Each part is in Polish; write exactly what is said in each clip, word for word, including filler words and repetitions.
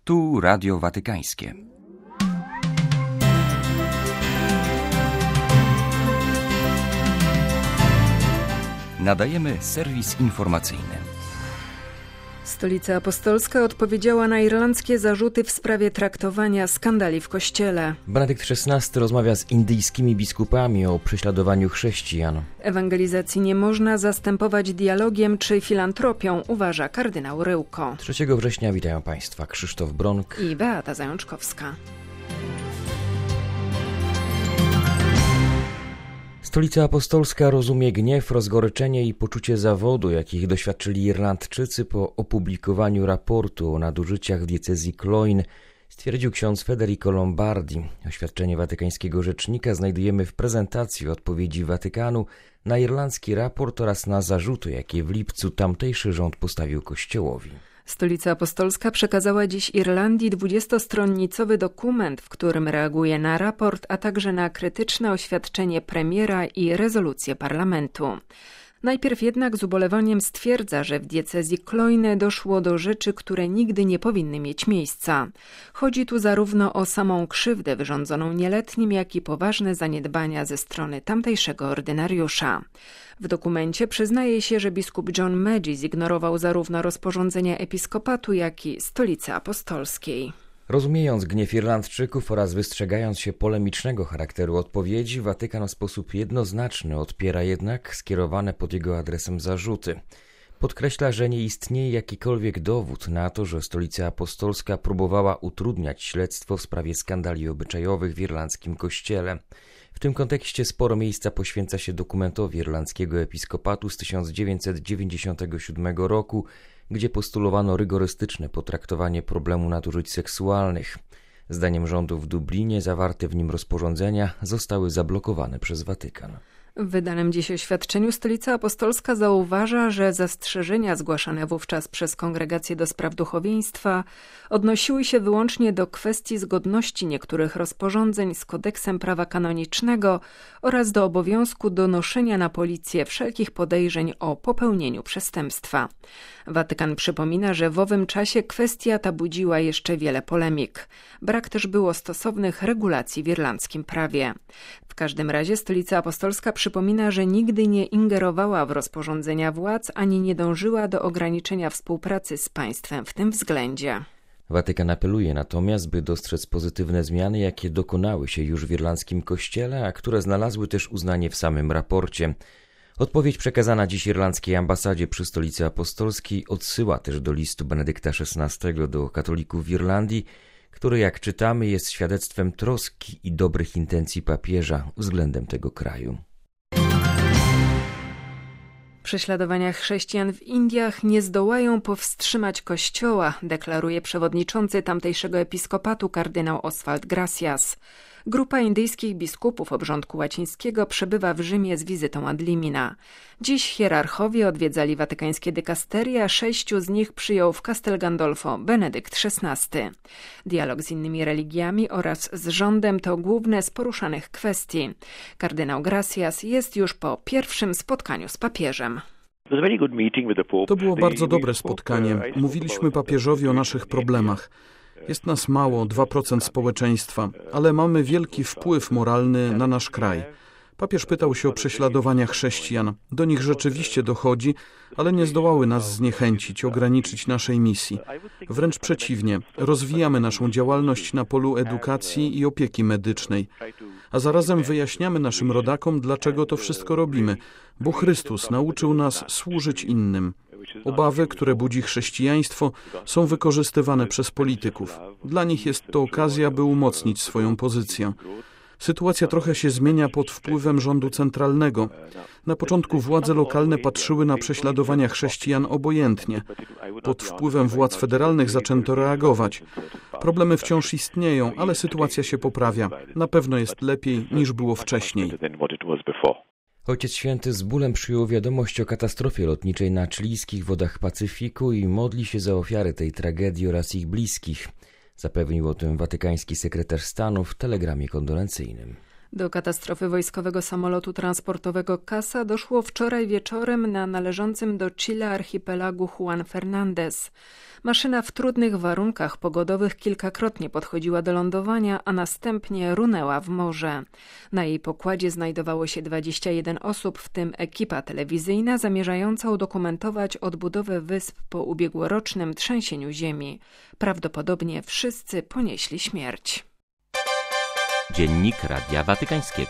Tu Radio Watykańskie. Nadajemy serwis informacyjny. Stolica Apostolska odpowiedziała na irlandzkie zarzuty w sprawie traktowania skandali w Kościele. Benedykt szesnasty rozmawia z indyjskimi biskupami o prześladowaniu chrześcijan. Ewangelizacji nie można zastępować dialogiem czy filantropią, uważa kardynał Ryłko. trzeciego września witają Państwa Krzysztof Bronk i Beata Zajączkowska. Stolica Apostolska rozumie gniew, rozgoryczenie i poczucie zawodu, jakich doświadczyli Irlandczycy po opublikowaniu raportu o nadużyciach w diecezji Cloyne, stwierdził ksiądz Federico Lombardi. Oświadczenie watykańskiego rzecznika znajdujemy w prezentacji odpowiedzi Watykanu na irlandzki raport oraz na zarzuty, jakie w lipcu tamtejszy rząd postawił Kościołowi. Stolica Apostolska przekazała dziś Irlandii dwudziestostronnicowy dokument, w którym reaguje na raport, a także na krytyczne oświadczenie premiera i rezolucję parlamentu. Najpierw jednak z ubolewaniem stwierdza, że w diecezji Cloyne doszło do rzeczy, które nigdy nie powinny mieć miejsca. Chodzi tu zarówno o samą krzywdę wyrządzoną nieletnim, jak i poważne zaniedbania ze strony tamtejszego ordynariusza. W dokumencie przyznaje się, że biskup John Magee zignorował zarówno rozporządzenia episkopatu, jak i Stolicy Apostolskiej. Rozumiejąc gniew Irlandczyków oraz wystrzegając się polemicznego charakteru odpowiedzi, Watykan w sposób jednoznaczny odpiera jednak skierowane pod jego adresem zarzuty. Podkreśla, że nie istnieje jakikolwiek dowód na to, że Stolica Apostolska próbowała utrudniać śledztwo w sprawie skandali obyczajowych w irlandzkim kościele. W tym kontekście sporo miejsca poświęca się dokumentowi irlandzkiego episkopatu z tysiąc dziewięćset dziewięćdziesiątego siódmego roku, gdzie postulowano rygorystyczne potraktowanie problemu nadużyć seksualnych. Zdaniem rządu w Dublinie zawarte w nim rozporządzenia zostały zablokowane przez Watykan. W wydanym dziś oświadczeniu Stolica Apostolska zauważa, że zastrzeżenia zgłaszane wówczas przez Kongregację do Spraw Duchowieństwa odnosiły się wyłącznie do kwestii zgodności niektórych rozporządzeń z kodeksem prawa kanonicznego oraz do obowiązku donoszenia na policję wszelkich podejrzeń o popełnieniu przestępstwa. Watykan przypomina, że w owym czasie kwestia ta budziła jeszcze wiele polemik. Brak też było stosownych regulacji w irlandzkim prawie. W każdym razie Stolica Apostolska przypomina, że nigdy nie ingerowała w rozporządzenia władz ani nie dążyła do ograniczenia współpracy z państwem w tym względzie. Watykan apeluje natomiast, by dostrzec pozytywne zmiany, jakie dokonały się już w irlandzkim kościele, a które znalazły też uznanie w samym raporcie. Odpowiedź przekazana dziś irlandzkiej ambasadzie przy Stolicy Apostolskiej odsyła też do listu Benedykta szesnastego do katolików w Irlandii, który, jak czytamy, jest świadectwem troski i dobrych intencji papieża względem tego kraju. Prześladowania chrześcijan w Indiach nie zdołają powstrzymać Kościoła, deklaruje przewodniczący tamtejszego episkopatu kardynał Oswald Gracias. Grupa indyjskich biskupów obrządku łacińskiego przebywa w Rzymie z wizytą ad limina. Dziś hierarchowie odwiedzali watykańskie dykasterie, a sześciu z nich przyjął w Castel Gandolfo Benedykt szesnasty. Dialog z innymi religiami oraz z rządem to główne z poruszanych kwestii. Kardynał Gracias jest już po pierwszym spotkaniu z papieżem. To było bardzo dobre spotkanie. Mówiliśmy papieżowi o naszych problemach. Jest nas mało, dwa procent społeczeństwa, ale mamy wielki wpływ moralny na nasz kraj. Papież pytał się o prześladowania chrześcijan. Do nich rzeczywiście dochodzi, ale nie zdołały nas zniechęcić, ograniczyć naszej misji. Wręcz przeciwnie, rozwijamy naszą działalność na polu edukacji i opieki medycznej. A zarazem wyjaśniamy naszym rodakom, dlaczego to wszystko robimy, bo Chrystus nauczył nas służyć innym. Obawy, które budzi chrześcijaństwo, są wykorzystywane przez polityków. Dla nich jest to okazja, by umocnić swoją pozycję. Sytuacja trochę się zmienia pod wpływem rządu centralnego. Na początku władze lokalne patrzyły na prześladowania chrześcijan obojętnie. Pod wpływem władz federalnych zaczęto reagować. Problemy wciąż istnieją, ale sytuacja się poprawia. Na pewno jest lepiej niż było wcześniej. Ojciec Święty z bólem przyjął wiadomość o katastrofie lotniczej na chilijskich wodach Pacyfiku i modli się za ofiary tej tragedii oraz ich bliskich. Zapewnił o tym watykański sekretarz stanu w telegramie kondolencyjnym. Do katastrofy wojskowego samolotu transportowego Casa doszło wczoraj wieczorem na należącym do Chile archipelagu Juan Fernández. Maszyna w trudnych warunkach pogodowych kilkakrotnie podchodziła do lądowania, a następnie runęła w morze. Na jej pokładzie znajdowało się dwadzieścia jeden osób, w tym ekipa telewizyjna zamierzająca udokumentować odbudowę wysp po ubiegłorocznym trzęsieniu ziemi. Prawdopodobnie wszyscy ponieśli śmierć. Dziennik Radia Watykańskiego.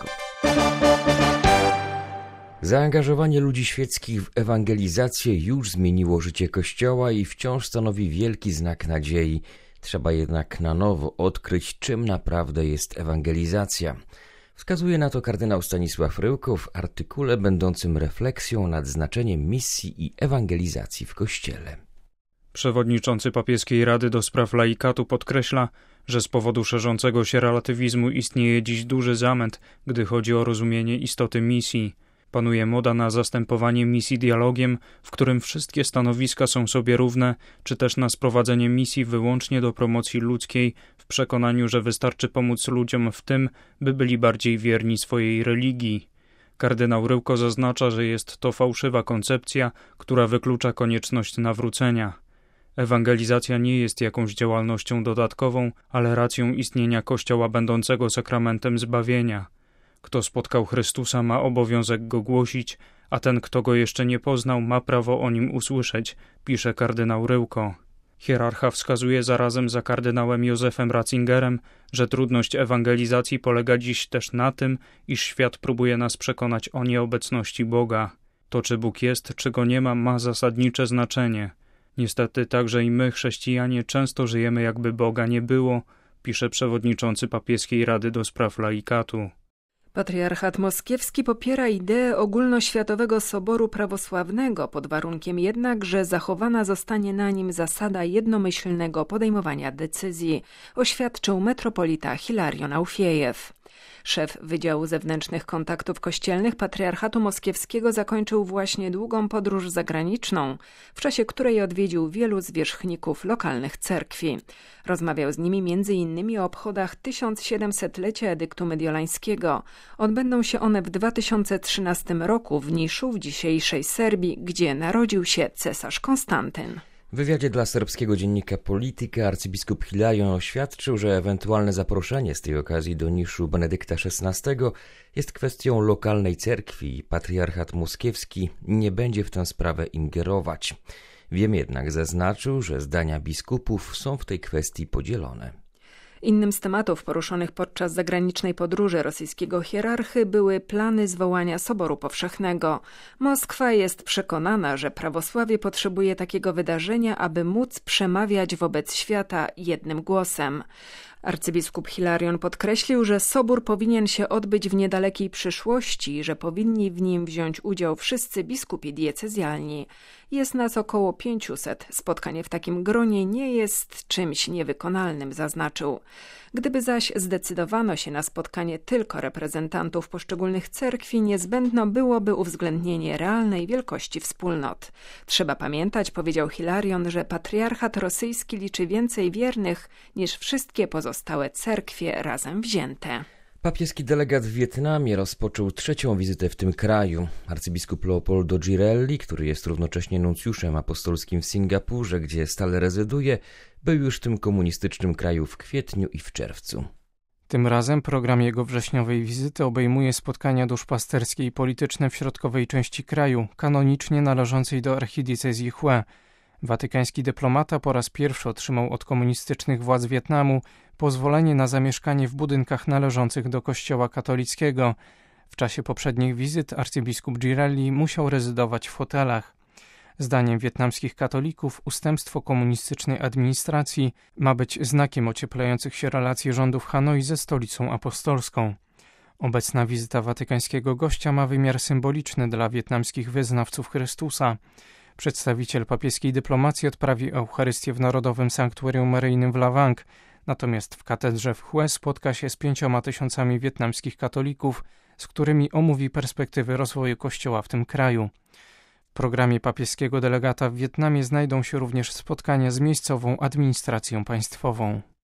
Zaangażowanie ludzi świeckich w ewangelizację już zmieniło życie Kościoła i wciąż stanowi wielki znak nadziei. Trzeba jednak na nowo odkryć, czym naprawdę jest ewangelizacja. Wskazuje na to kardynał Stanisław Ryłko w artykule będącym refleksją nad znaczeniem misji i ewangelizacji w Kościele. Przewodniczący Papieskiej Rady do Spraw Laikatu podkreśla, że z powodu szerzącego się relatywizmu istnieje dziś duży zamęt, gdy chodzi o rozumienie istoty misji. Panuje moda na zastępowanie misji dialogiem, w którym wszystkie stanowiska są sobie równe, czy też na sprowadzenie misji wyłącznie do promocji ludzkiej, w przekonaniu, że wystarczy pomóc ludziom w tym, by byli bardziej wierni swojej religii. Kardynał Ryłko zaznacza, że jest to fałszywa koncepcja, która wyklucza konieczność nawrócenia. Ewangelizacja nie jest jakąś działalnością dodatkową, ale racją istnienia Kościoła będącego sakramentem zbawienia. Kto spotkał Chrystusa, ma obowiązek Go głosić, a ten, kto Go jeszcze nie poznał, ma prawo o Nim usłyszeć, pisze kardynał Ryłko. Hierarcha wskazuje zarazem za kardynałem Józefem Ratzingerem, że trudność ewangelizacji polega dziś też na tym, iż świat próbuje nas przekonać o nieobecności Boga. To, czy Bóg jest, czy Go nie ma, ma zasadnicze znaczenie. Niestety także i my, chrześcijanie, często żyjemy jakby Boga nie było, pisze przewodniczący Papieskiej Rady do Spraw Laikatu. Patriarchat moskiewski popiera ideę ogólnoświatowego soboru prawosławnego, pod warunkiem jednak, że zachowana zostanie na nim zasada jednomyślnego podejmowania decyzji, oświadczył metropolita Hilarion Aufiejew. Szef Wydziału Zewnętrznych Kontaktów Kościelnych Patriarchatu Moskiewskiego zakończył właśnie długą podróż zagraniczną, w czasie której odwiedził wielu zwierzchników lokalnych cerkwi. Rozmawiał z nimi między innymi o obchodach tysiąc siedemsetlecia edyktu mediolańskiego. Odbędą się one w dwa tysiące trzynastym roku w Niszu, w dzisiejszej Serbii, gdzie narodził się cesarz Konstantyn. W wywiadzie dla serbskiego dziennika Polityka arcybiskup Hilarion oświadczył, że ewentualne zaproszenie z tej okazji do Niszu Benedykta szesnastego jest kwestią lokalnej cerkwi i patriarchat moskiewski nie będzie w tę sprawę ingerować. Wiem jednak, zaznaczył, że zdania biskupów są w tej kwestii podzielone. Innym z tematów poruszonych podczas zagranicznej podróży rosyjskiego hierarchy były plany zwołania Soboru Powszechnego. Moskwa jest przekonana, że prawosławie potrzebuje takiego wydarzenia, aby móc przemawiać wobec świata jednym głosem. Arcybiskup Hilarion podkreślił, że sobór powinien się odbyć w niedalekiej przyszłości i że powinni w nim wziąć udział wszyscy biskupi diecezjalni. Jest nas około pięciuset. Spotkanie w takim gronie nie jest czymś niewykonalnym, zaznaczył. Gdyby zaś zdecydowano się na spotkanie tylko reprezentantów poszczególnych cerkwi, niezbędne byłoby uwzględnienie realnej wielkości wspólnot. Trzeba pamiętać, powiedział Hilarion, że patriarchat rosyjski liczy więcej wiernych niż wszystkie pozostałe cerkwie razem wzięte. Papieski delegat w Wietnamie rozpoczął trzecią wizytę w tym kraju. Arcybiskup Leopoldo Girelli, który jest równocześnie nuncjuszem apostolskim w Singapurze, gdzie stale rezyduje, był już w tym komunistycznym kraju w kwietniu i w czerwcu. Tym razem program jego wrześniowej wizyty obejmuje spotkania duszpasterskie i polityczne w środkowej części kraju, kanonicznie należącej do archidiecezji Hue. Watykański dyplomata po raz pierwszy otrzymał od komunistycznych władz Wietnamu pozwolenie na zamieszkanie w budynkach należących do Kościoła katolickiego. W czasie poprzednich wizyt arcybiskup Girelli musiał rezydować w hotelach. Zdaniem wietnamskich katolików ustępstwo komunistycznej administracji ma być znakiem ocieplających się relacji rządów Hanoi ze stolicą apostolską. Obecna wizyta watykańskiego gościa ma wymiar symboliczny dla wietnamskich wyznawców Chrystusa. Przedstawiciel papieskiej dyplomacji odprawi Eucharystię w Narodowym Sanktuarium Maryjnym w Lavang, natomiast w katedrze w Hue spotka się z pięcioma tysiącami wietnamskich katolików, z którymi omówi perspektywy rozwoju Kościoła w tym kraju. W programie papieskiego delegata w Wietnamie znajdą się również spotkania z miejscową administracją państwową.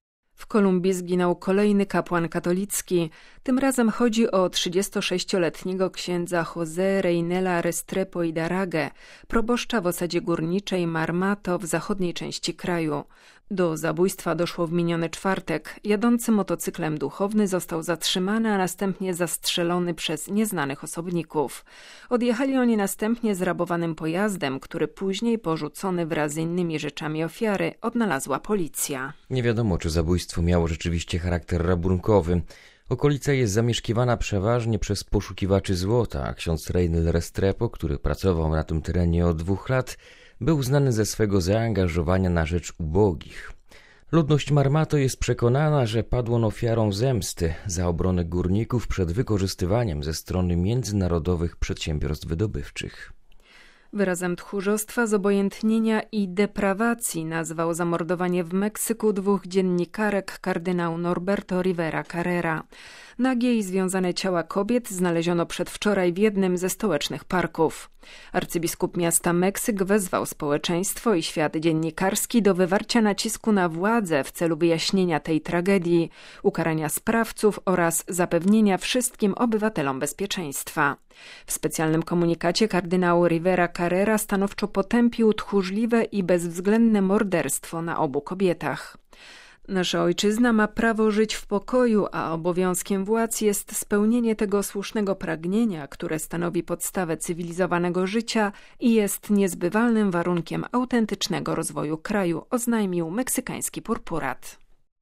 W Kolumbii zginął kolejny kapłan katolicki. Tym razem chodzi o trzydziestosześcioletniego księdza José Reynela Restrepo y Daragę, proboszcza w osadzie górniczej Marmato w zachodniej części kraju. Do zabójstwa doszło w miniony czwartek. Jadący motocyklem duchowny został zatrzymany, a następnie zastrzelony przez nieznanych osobników. Odjechali oni następnie zrabowanym pojazdem, który później, porzucony wraz z innymi rzeczami ofiary, odnalazła policja. Nie wiadomo, czy zabójstwo miało rzeczywiście charakter rabunkowy. Okolica jest zamieszkiwana przeważnie przez poszukiwaczy złota, a ksiądz Reynel Restrepo, który pracował na tym terenie od dwóch lat, był znany ze swego zaangażowania na rzecz ubogich. Ludność Marmato jest przekonana, że padł on ofiarą zemsty za obronę górników przed wykorzystywaniem ze strony międzynarodowych przedsiębiorstw wydobywczych. Wyrazem tchórzostwa, zobojętnienia i deprawacji nazwał zamordowanie w Meksyku dwóch dziennikarek kardynał Norberto Rivera Carrera. Nagie i związane ciała kobiet znaleziono przedwczoraj w jednym ze stołecznych parków. Arcybiskup miasta Meksyk wezwał społeczeństwo i świat dziennikarski do wywarcia nacisku na władzę w celu wyjaśnienia tej tragedii, ukarania sprawców oraz zapewnienia wszystkim obywatelom bezpieczeństwa. W specjalnym komunikacie kardynał Rivera Carrera stanowczo potępił tchórzliwe i bezwzględne morderstwo na obu kobietach. Nasza ojczyzna ma prawo żyć w pokoju, a obowiązkiem władz jest spełnienie tego słusznego pragnienia, które stanowi podstawę cywilizowanego życia i jest niezbywalnym warunkiem autentycznego rozwoju kraju, oznajmił meksykański purpurat.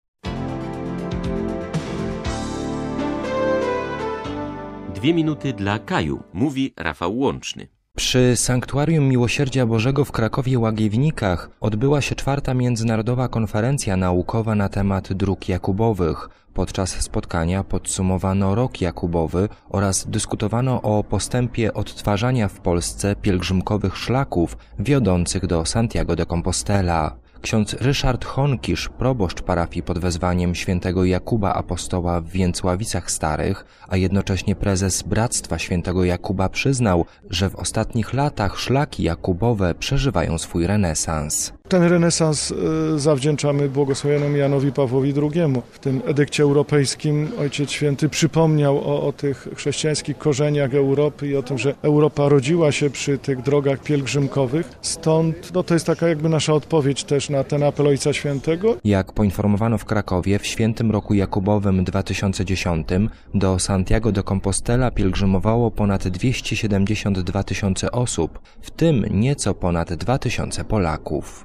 Dwie minuty dla Kaju, mówi Rafał Łączny. Przy Sanktuarium Miłosierdzia Bożego w Krakowie-Łagiewnikach odbyła się czwarta międzynarodowa konferencja naukowa na temat dróg jakubowych. Podczas spotkania podsumowano rok jakubowy oraz dyskutowano o postępie odtwarzania w Polsce pielgrzymkowych szlaków wiodących do Santiago de Compostela. Ksiądz Ryszard Honkisz, proboszcz parafii pod wezwaniem świętego Jakuba Apostoła w Więcławicach Starych, a jednocześnie prezes Bractwa Świętego Jakuba przyznał, że w ostatnich latach szlaki jakubowe przeżywają swój renesans. Ten renesans zawdzięczamy błogosławionemu Janowi Pawłowi drugiemu. W tym edykcie europejskim Ojciec Święty przypomniał o, o tych chrześcijańskich korzeniach Europy i o tym, że Europa rodziła się przy tych drogach pielgrzymkowych. Stąd no, to jest taka jakby nasza odpowiedź też na ten apel Ojca Świętego. Jak poinformowano w Krakowie, w świętym roku jakubowym dwa tysiące dziesiątym do Santiago de Compostela pielgrzymowało ponad dwieście siedemdziesiąt dwa tysiące osób, w tym nieco ponad dwa tysiące Polaków.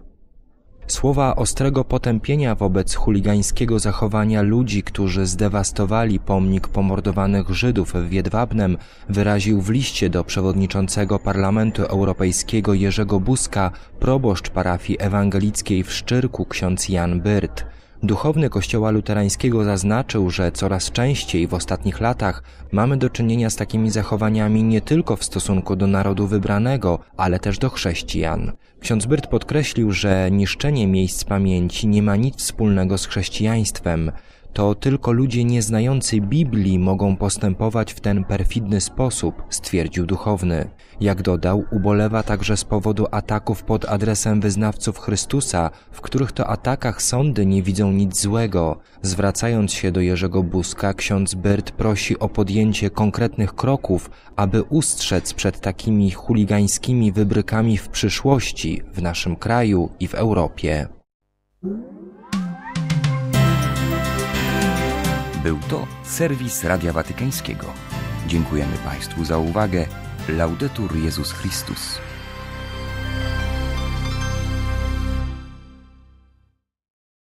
Słowa ostrego potępienia wobec chuligańskiego zachowania ludzi, którzy zdewastowali pomnik pomordowanych Żydów w Jedwabnem, wyraził w liście do przewodniczącego Parlamentu Europejskiego Jerzego Buzka proboszcz parafii ewangelickiej w Szczyrku ksiądz Jan Byrt. Duchowny Kościoła Luterańskiego zaznaczył, że coraz częściej w ostatnich latach mamy do czynienia z takimi zachowaniami nie tylko w stosunku do narodu wybranego, ale też do chrześcijan. Ksiądz Byrt podkreślił, że niszczenie miejsc pamięci nie ma nic wspólnego z chrześcijaństwem. To tylko ludzie nieznający Biblii mogą postępować w ten perfidny sposób, stwierdził duchowny. Jak dodał, ubolewa także z powodu ataków pod adresem wyznawców Chrystusa, w których to atakach sądy nie widzą nic złego. Zwracając się do Jerzego Buzka, ksiądz Byrt prosi o podjęcie konkretnych kroków, aby ustrzec przed takimi chuligańskimi wybrykami w przyszłości, w naszym kraju i w Europie. Był to serwis Radia Watykańskiego. Dziękujemy Państwu za uwagę. Laudetur Jezus Chrystus.